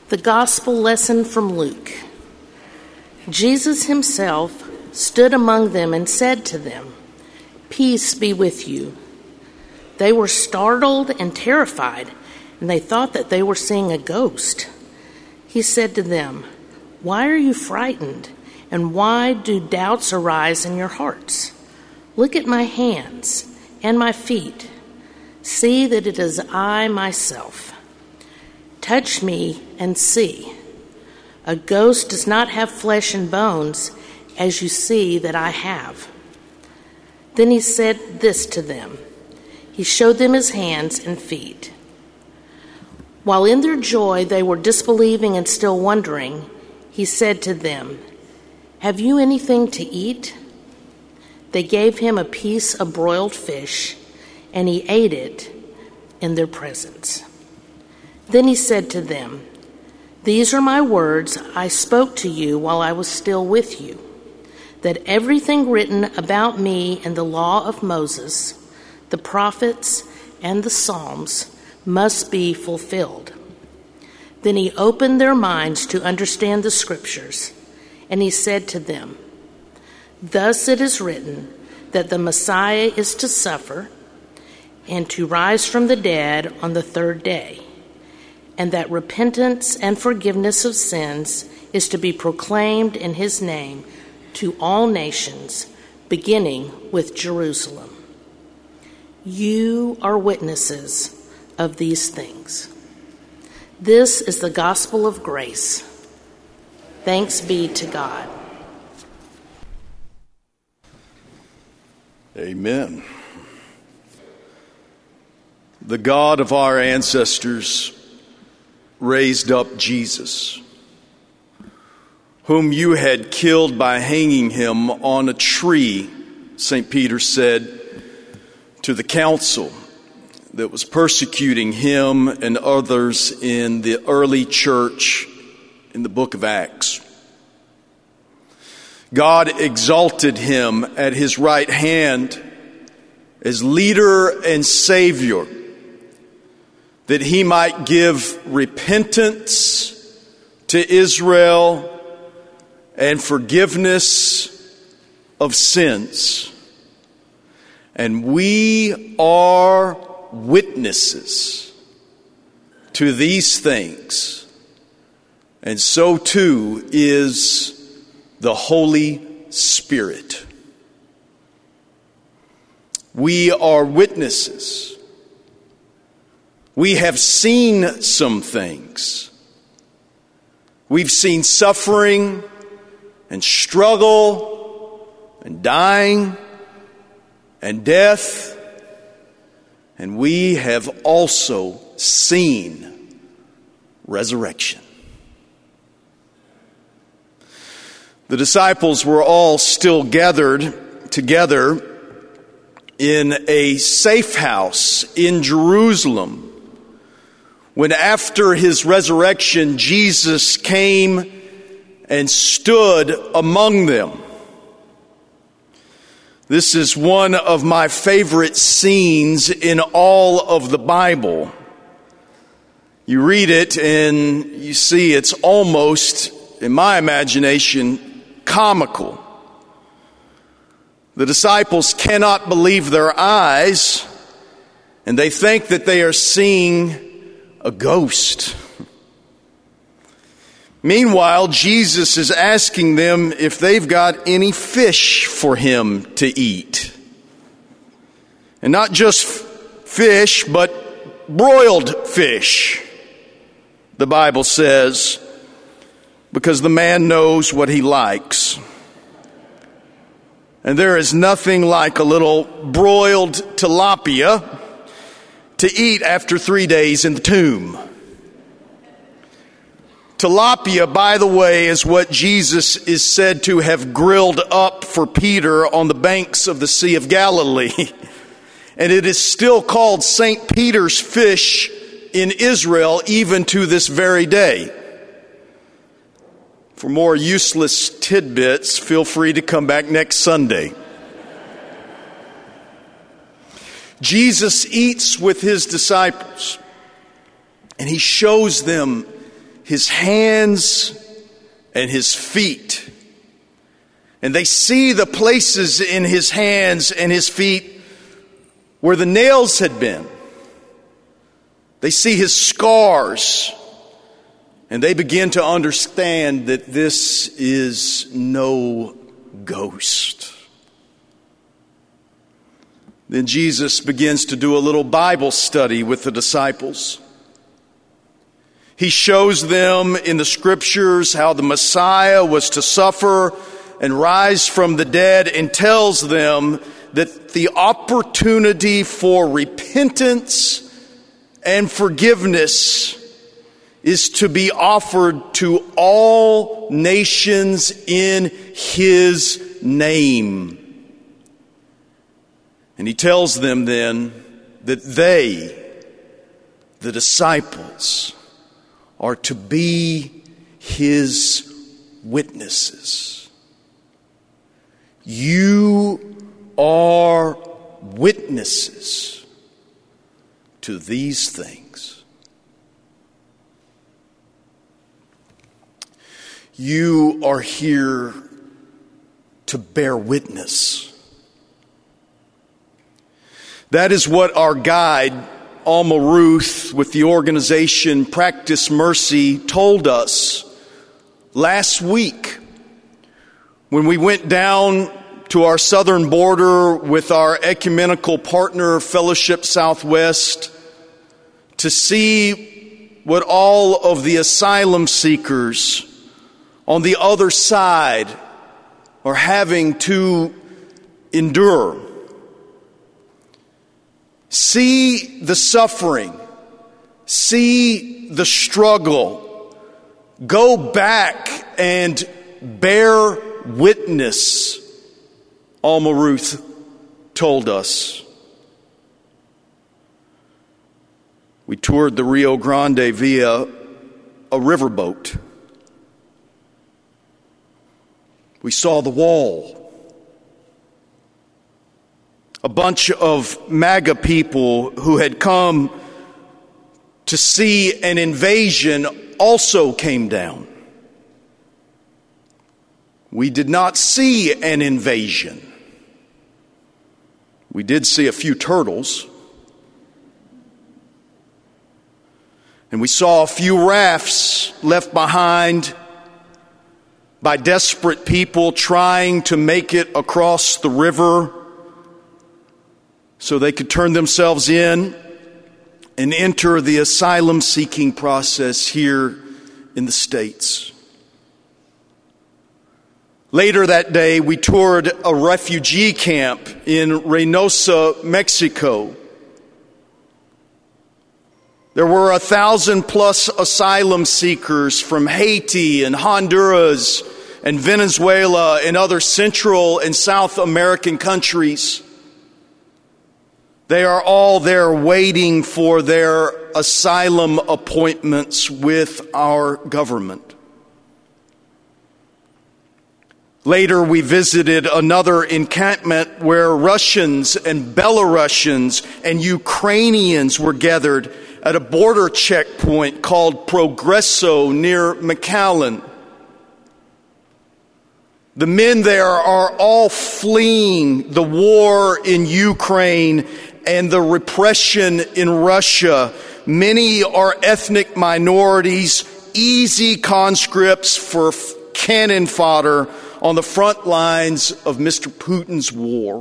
The Gospel lesson from Luke. Jesus himself stood among them and said to them, "Peace be with you." They were startled and terrified, and they thought that they were seeing a ghost. He said to them, "Why are you frightened, and why do doubts arise in your hearts? Look at my hands and my feet. See that it is I myself. Touch me and see. A ghost does not have flesh and bones, as you see that I have." Then he said this to them. He showed them his hands and feet. While in their joy they were disbelieving and still wondering, he said to them, "Have you anything to eat?" They gave him a piece of broiled fish, and he ate it in their presence. Then he said to them, "These are my words I spoke to you while I was still with you, that everything written about me in the law of Moses, the prophets, and the Psalms must be fulfilled." Then he opened their minds to understand the scriptures, and he said to them, "Thus it is written that the Messiah is to suffer and to rise from the dead on the third day, and that repentance and forgiveness of sins is to be proclaimed in his name to all nations, beginning with Jerusalem. You are witnesses of these things." This is the gospel of grace. Thanks be to God. Amen. The God of our ancestors raised up Jesus, whom you had killed by hanging him on a tree, St. Peter said to the council that was persecuting him and others in the early church in the book of Acts. God exalted him at his right hand as leader and Savior, that he might give repentance to Israel and forgiveness of sins. And we are witnesses to these things, and so too is the Holy Spirit. We are witnesses. We have seen some things. We've seen suffering and struggle and dying and death. And we have also seen resurrection. The disciples were all still gathered together in a safe house in Jerusalem when, after his resurrection, Jesus came and stood among them. This is one of my favorite scenes in all of the Bible. You read it and you see it's almost, in my imagination, comical. The disciples cannot believe their eyes, and they think that they are seeing a ghost. Meanwhile, Jesus is asking them if they've got any fish for him to eat. And not just fish, but broiled fish, the Bible says, because the man knows what he likes. And there is nothing like a little broiled tilapia to eat after 3 days in the tomb. Tilapia, by the way, is what Jesus is said to have grilled up for Peter on the banks of the Sea of Galilee. And it is still called St. Peter's fish in Israel even to this very day. For more useless tidbits, feel free to come back next Sunday. Jesus eats with his disciples, and he shows them his hands and his feet. And they see the places in his hands and his feet where the nails had been. They see his scars. And they begin to understand that this is no ghost. Then Jesus begins to do a little Bible study with the disciples. He shows them in the scriptures how the Messiah was to suffer and rise from the dead, and tells them that the opportunity for repentance and forgiveness is to be offered to all nations in his name. And he tells them then that they, the disciples, are to be his witnesses. You are witnesses to these things. You are here to bear witness. That is what our guide, Alma Ruth, with the organization Practice Mercy, told us last week when we went down to our southern border with our ecumenical partner, Fellowship Southwest, to see what all of the asylum seekers on the other side are having to endure. See the suffering. See the struggle. Go back and bear witness, Alma Ruth told us. We toured the Rio Grande via a riverboat. We saw the wall. A bunch of MAGA people who had come to see an invasion also came down. We did not see an invasion. We did see a few turtles. And we saw a few rafts left behind by desperate people trying to make it across the river so they could turn themselves in and enter the asylum-seeking process here in the States. Later that day, we toured a refugee camp in Reynosa, Mexico. There were 1,000+ asylum seekers from Haiti and Honduras and Venezuela and other Central and South American countries. They are all there waiting for their asylum appointments with our government. Later, we visited another encampment where Russians and Belarusians and Ukrainians were gathered at a border checkpoint called Progresso near McAllen. The men there are all fleeing the war in Ukraine and the repression in Russia. Many are ethnic minorities, easy conscripts for cannon fodder on the front lines of Mr. Putin's war.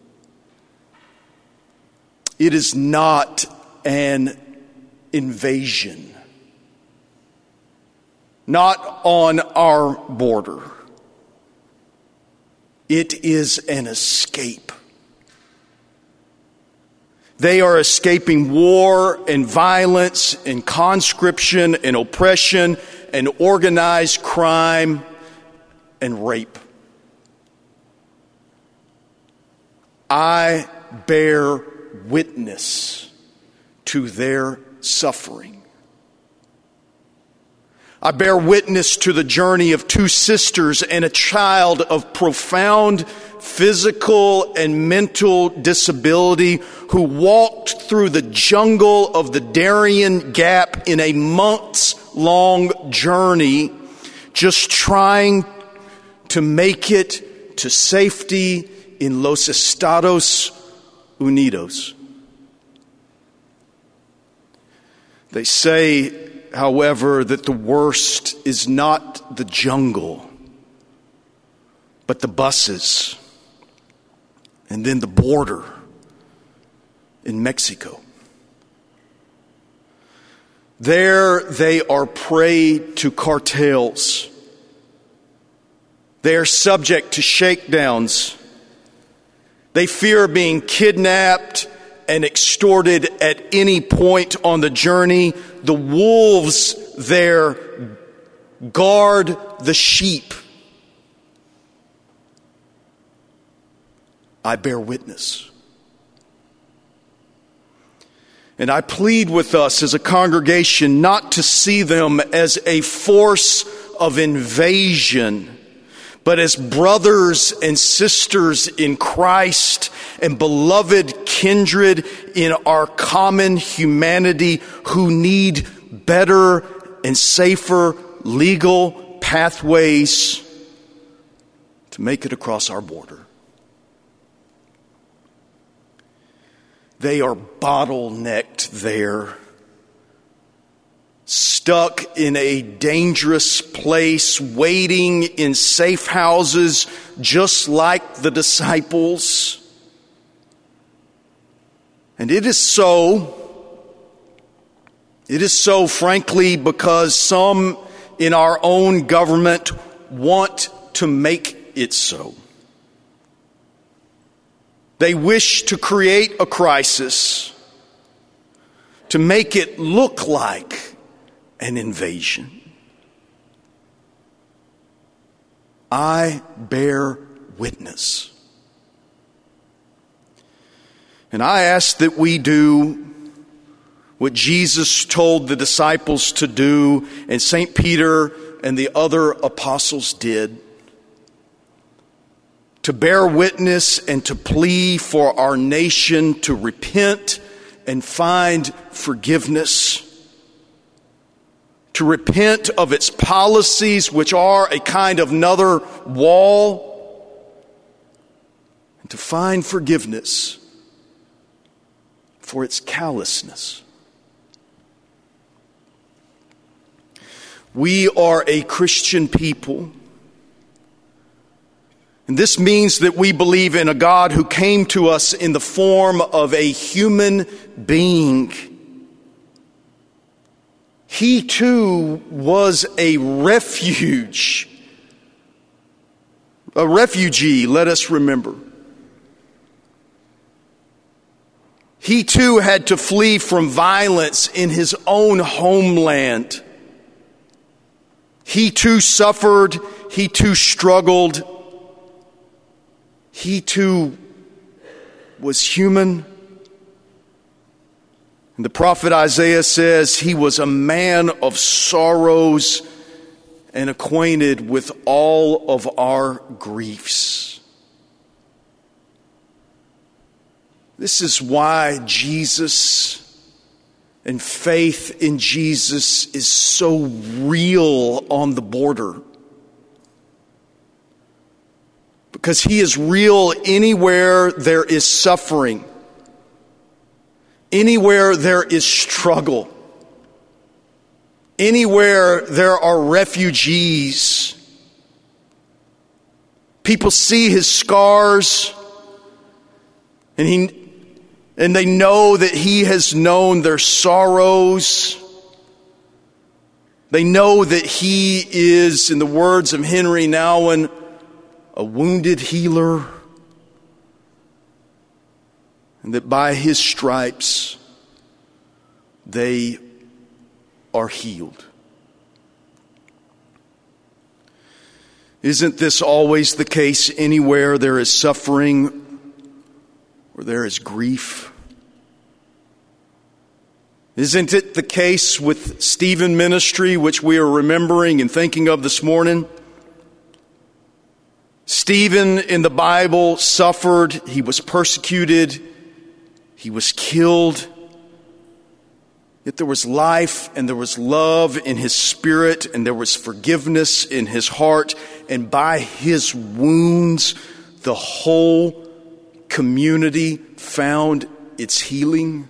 It is not an invasion. Not on our border. It is an escape. They are escaping war and violence and conscription and oppression and organized crime and rape. I bear witness to their suffering. I bear witness to the journey of two sisters and a child of profound physical and mental disability who walked through the jungle of the Darien Gap in a months-long journey, just trying to make it to safety in Los Estados Unidos. They say, however, that the worst is not the jungle, but the buses, and then the border in Mexico. There they are prey to cartels. They are subject to shakedowns. They fear being kidnapped and extorted at any point on the journey. The wolves there guard the sheep. I bear witness. And I plead with us as a congregation not to see them as a force of invasion, but as brothers and sisters in Christ and beloved kindred in our common humanity who need better and safer legal pathways to make it across our border. They are bottlenecked there, stuck in a dangerous place, waiting in safe houses, just like the disciples. And it is so, frankly, because some in our own government want to make it so. They wish to create a crisis to make it look like an invasion. I bear witness. And I ask that we do what Jesus told the disciples to do, and St. Peter and the other apostles did. To bear witness and to plea for our nation to repent and find forgiveness. To repent of its policies, which are a kind of another wall. And to find forgiveness for its callousness. We are a Christian people. And this means that we believe in a God who came to us in the form of a human being. He too was a refugee, let us remember. He too had to flee from violence in his own homeland. He too suffered, he too struggled. He too was human. And the prophet Isaiah says he was a man of sorrows and acquainted with all of our griefs. This is why Jesus and faith in Jesus is so real on the border. Because he is real anywhere there is suffering, anywhere there is struggle, anywhere there are refugees. People see his scars, and they know that he has known their sorrows. They know that he is, in the words of Henry Nouwen, a wounded healer, and that by his stripes they are healed. Isn't this always the case anywhere there is suffering or there is grief? Isn't it the case with Stephen ministry, which we are remembering and thinking of this morning? Stephen in the Bible suffered, he was persecuted, he was killed. Yet there was life and there was love in his spirit and there was forgiveness in his heart. And by his wounds, the whole community found its healing.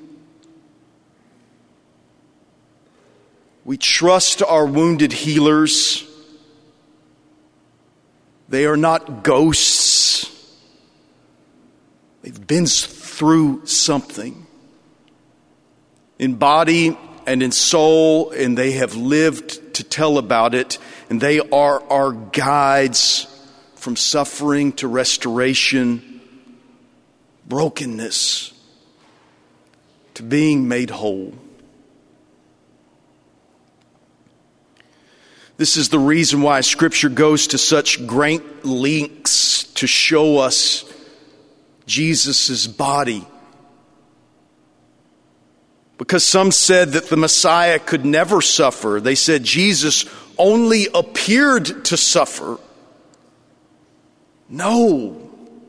We trust our wounded healers. They are not ghosts. They've been through something in body and in soul, and they have lived to tell about it, and they are our guides from suffering to restoration, brokenness to being made whole. This is the reason why Scripture goes to such great lengths to show us Jesus' body. Because some said that the Messiah could never suffer. They said Jesus only appeared to suffer. No.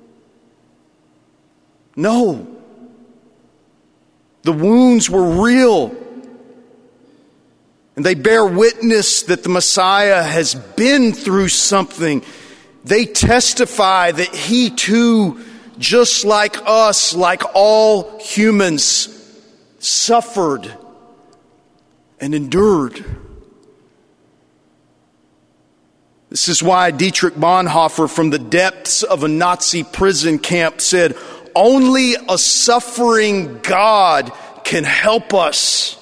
The wounds were real. And they bear witness that the Messiah has been through something. They testify that he too, just like us, like all humans, suffered and endured. This is why Dietrich Bonhoeffer, from the depths of a Nazi prison camp, said, "Only a suffering God can help us."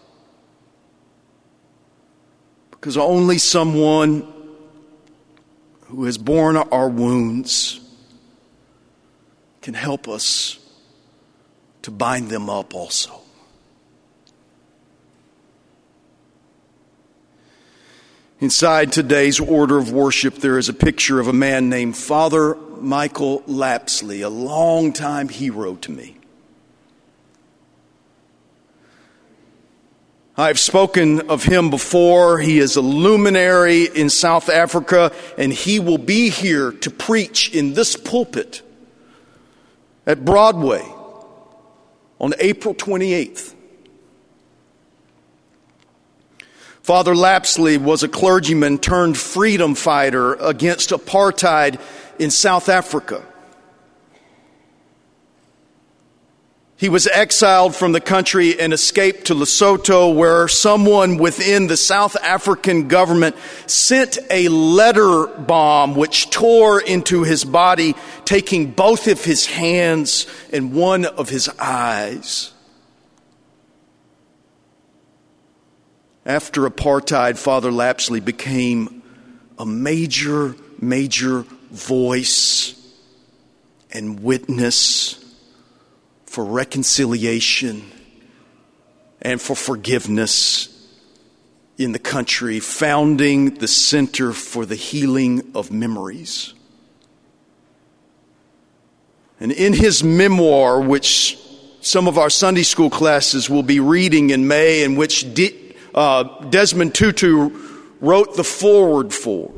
Because only someone who has borne our wounds can help us to bind them up also. Inside today's order of worship, there is a picture of a man named Father Michael Lapsley, a longtime hero to me. I've spoken of him before. He is a luminary in South Africa, and he will be here to preach in this pulpit at Broadway on April 28th. Father Lapsley was a clergyman turned freedom fighter against apartheid in South Africa. He was exiled from the country and escaped to Lesotho, where someone within the South African government sent a letter bomb which tore into his body, taking both of his hands and one of his eyes. After apartheid, Father Lapsley became a major voice and witness for reconciliation and for forgiveness in the country, founding the Center for the Healing of Memories. And in his memoir, which some of our Sunday school classes will be reading in May, in which Desmond Tutu wrote the foreword for,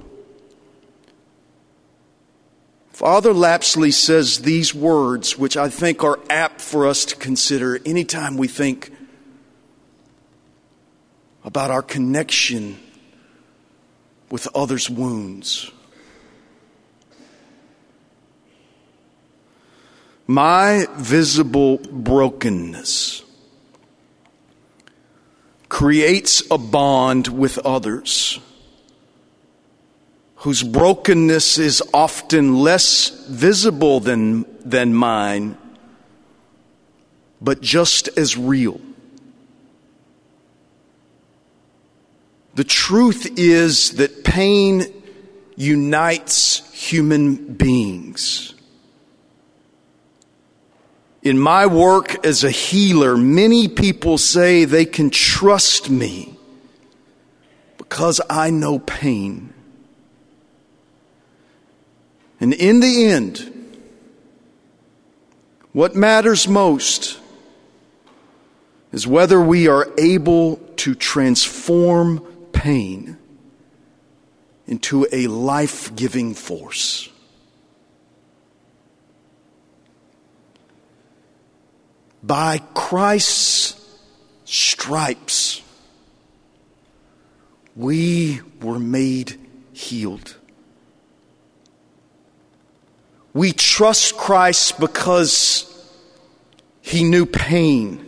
Father Lapsley says these words, which I think are apt for us to consider anytime we think about our connection with others' wounds. My visible brokenness creates a bond with others whose brokenness is often less visible than mine, but just as real. The truth is that pain unites human beings. In my work as a healer, many people say they can trust me because I know pain. And in the end, what matters most is whether we are able to transform pain into a life-giving force. By Christ's stripes, we were made healed. We trust Christ because he knew pain.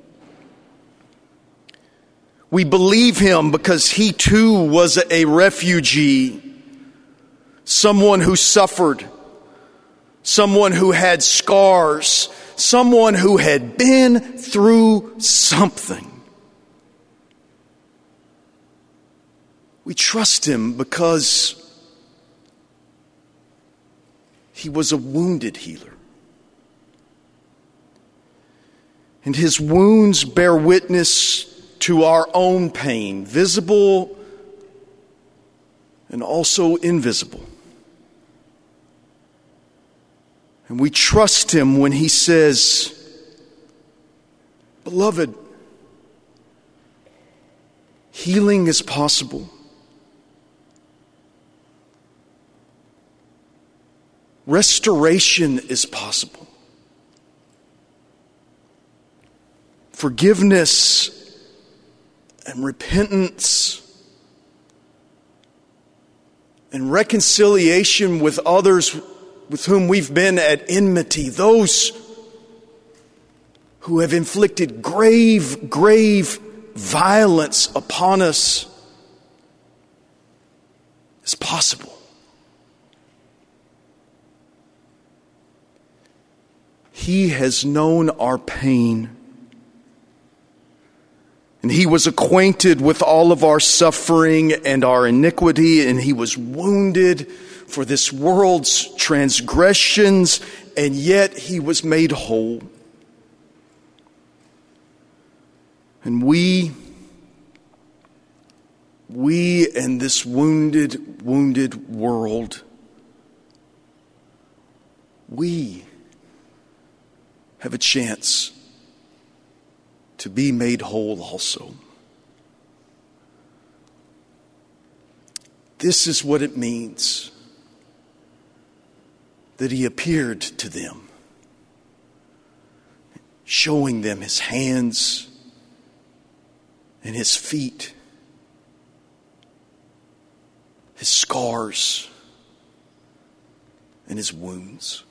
We believe him because he too was a refugee, someone who suffered, someone who had scars, someone who had been through something. We trust him because he was a wounded healer. And his wounds bear witness to our own pain, visible and also invisible. And we trust him when he says, "Beloved, healing is possible. Restoration is possible. Forgiveness and repentance and reconciliation with others with whom we've been at enmity, those who have inflicted grave violence upon us, is possible." He has known our pain, and he was acquainted with all of our suffering and our iniquity, and he was wounded for this world's transgressions, and yet he was made whole. And we in this wounded world, we have a chance to be made whole also. This is what it means that he appeared to them, showing them his hands and his feet, his scars and his wounds.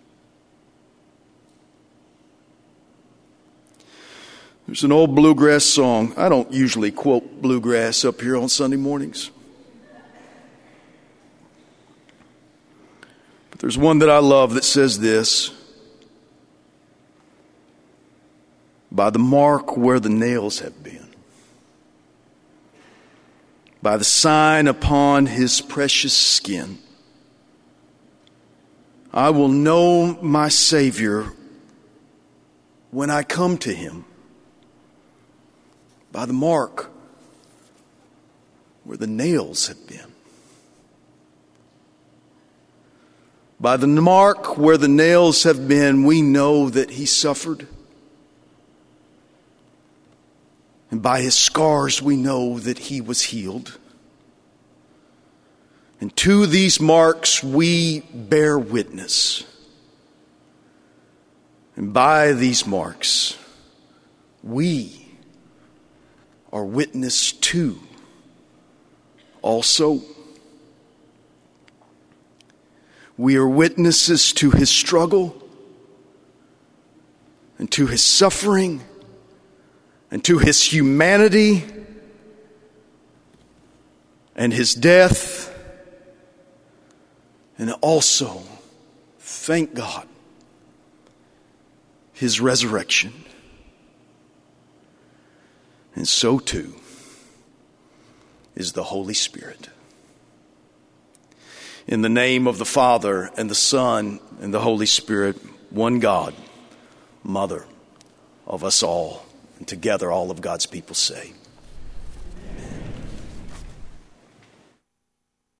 There's an old bluegrass song. I don't usually quote bluegrass up here on Sunday mornings, but there's one that I love that says this: "By the mark where the nails have been, by the sign upon his precious skin, I will know my Savior when I come to him. By the mark where the nails have been. By the mark where the nails have been, we know that he suffered. And by his scars, we know that he was healed. And to these marks, we bear witness. And by these marks, we are witness to also. We are witnesses to his struggle and to his suffering and to his humanity and his death, and also, thank God, his resurrection. And so too is the Holy Spirit. In the name of the Father and the Son and the Holy Spirit, one God, Mother of us all, and together all of God's people say,